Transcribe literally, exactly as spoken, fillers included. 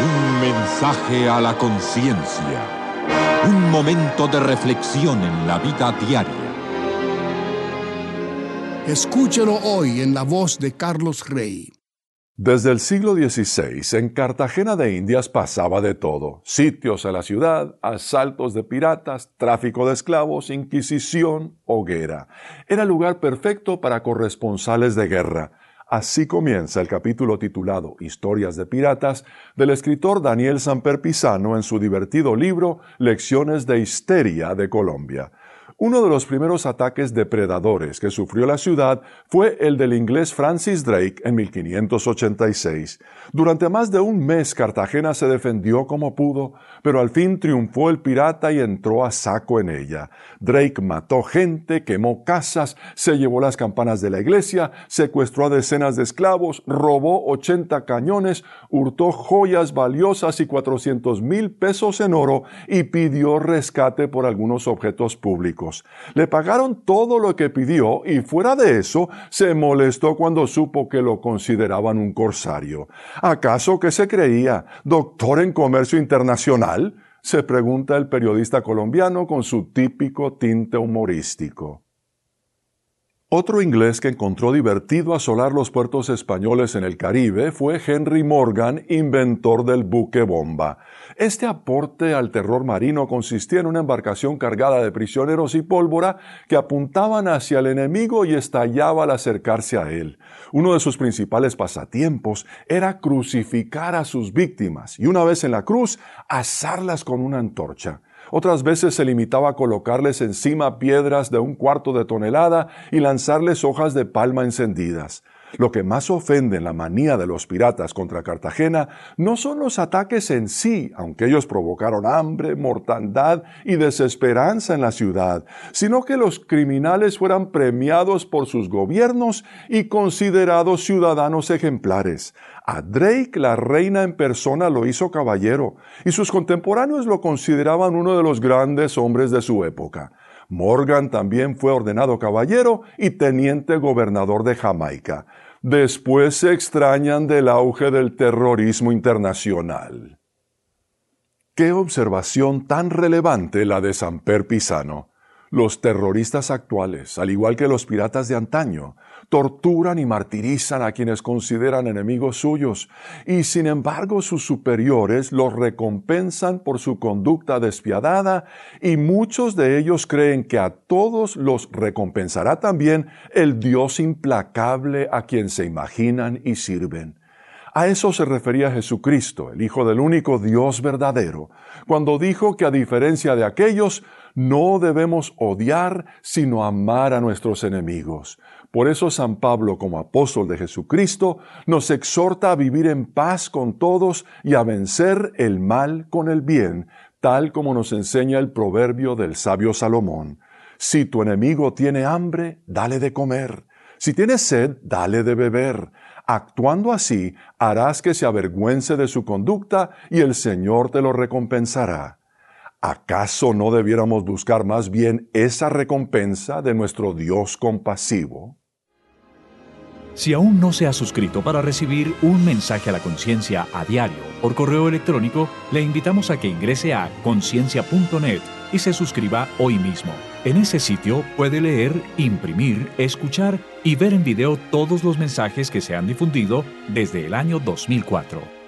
Un mensaje a la conciencia. Un momento de reflexión en la vida diaria. Escúchelo hoy en la voz de Carlos Rey. Desde el siglo dieciséis, en Cartagena de Indias pasaba de todo. Sitios a la ciudad, asaltos de piratas, tráfico de esclavos, inquisición, hoguera. Era el lugar perfecto para corresponsales de guerra. Así comienza el capítulo titulado Historias de Piratas del escritor Daniel Samper Pizano en su divertido libro Lecciones de Histeria de Colombia. Uno de los primeros ataques depredadores que sufrió la ciudad fue el del inglés Francis Drake en mil quinientos ochenta y seis. Durante más de un mes Cartagena se defendió como pudo, pero al fin triunfó el pirata y entró a saco en ella. Drake mató gente, quemó casas, se llevó las campanas de la iglesia, secuestró a decenas de esclavos, robó ochenta cañones, hurtó joyas valiosas y cuatrocientos mil pesos en oro y pidió rescate por algunos objetos públicos. Le pagaron todo lo que pidió y fuera de eso se molestó cuando supo que lo consideraban un corsario. ¿Acaso qué se creía? ¿Doctor en comercio internacional?, se pregunta el periodista colombiano con su típico tinte humorístico. Otro inglés que encontró divertido asolar los puertos españoles en el Caribe fue Henry Morgan, inventor del buque bomba. Este aporte al terror marino consistía en una embarcación cargada de prisioneros y pólvora que apuntaban hacia el enemigo y estallaba al acercarse a él. Uno de sus principales pasatiempos era crucificar a sus víctimas y una vez en la cruz, asarlas con una antorcha. Otras veces se limitaba a colocarles encima piedras de un cuarto de tonelada y lanzarles hojas de palma encendidas. Lo que más ofende en la manía de los piratas contra Cartagena no son los ataques en sí, aunque ellos provocaron hambre, mortandad y desesperanza en la ciudad, sino que los criminales fueran premiados por sus gobiernos y considerados ciudadanos ejemplares. A Drake la reina en persona lo hizo caballero y sus contemporáneos lo consideraban uno de los grandes hombres de su época. Morgan también fue ordenado caballero y teniente gobernador de Jamaica. Después se extrañan del auge del terrorismo internacional. ¡Qué observación tan relevante la de Samper Pizano! Los terroristas actuales, al igual que los piratas de antaño, torturan y martirizan a quienes consideran enemigos suyos, y sin embargo sus superiores los recompensan por su conducta despiadada, y muchos de ellos creen que a todos los recompensará también el Dios implacable a quien se imaginan y sirven. A eso se refería Jesucristo, el Hijo del único Dios verdadero, cuando dijo que a diferencia de aquellos, no debemos odiar, sino amar a nuestros enemigos. Por eso San Pablo, como apóstol de Jesucristo, nos exhorta a vivir en paz con todos y a vencer el mal con el bien, tal como nos enseña el proverbio del sabio Salomón. Si tu enemigo tiene hambre, dale de comer. Si tiene sed, dale de beber. Actuando así, harás que se avergüence de su conducta y el Señor te lo recompensará. ¿Acaso no debiéramos buscar más bien esa recompensa de nuestro Dios compasivo? Si aún no se ha suscrito para recibir un mensaje a la conciencia a diario por correo electrónico, le invitamos a que ingrese a conciencia punto net y se suscriba hoy mismo. En ese sitio puede leer, imprimir, escuchar y ver en video todos los mensajes que se han difundido desde el año dos mil cuatro.